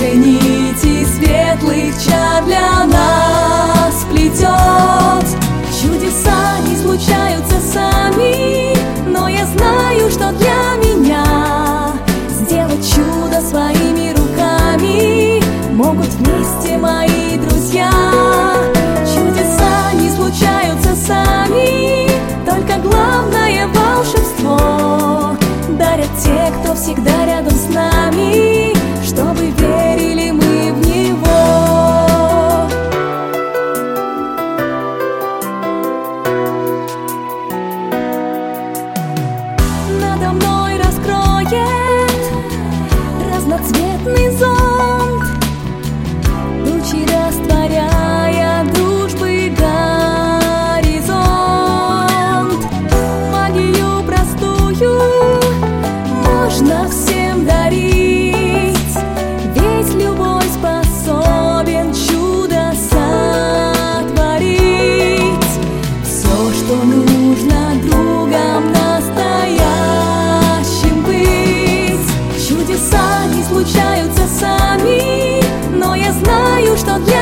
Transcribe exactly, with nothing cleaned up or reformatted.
все нити светлых чар для нас плетет. Чудеса не случаются сами, но я знаю, что для меня сделать чудо своими руками могут вместе мои друзья. Чудеса не случаются сами, только главное волшебство дарят те, кто всегда рядом с нами, чтобы верили мы в него. Надо мной раскроет разноцветный зонт, тучи растворяя дружбы горизонт. Магию простую можно всем дарить, ведь любой способен чудо сотворить. Все, что нужно другом настоящим быть. Чудеса не случаются сами, но я знаю, что для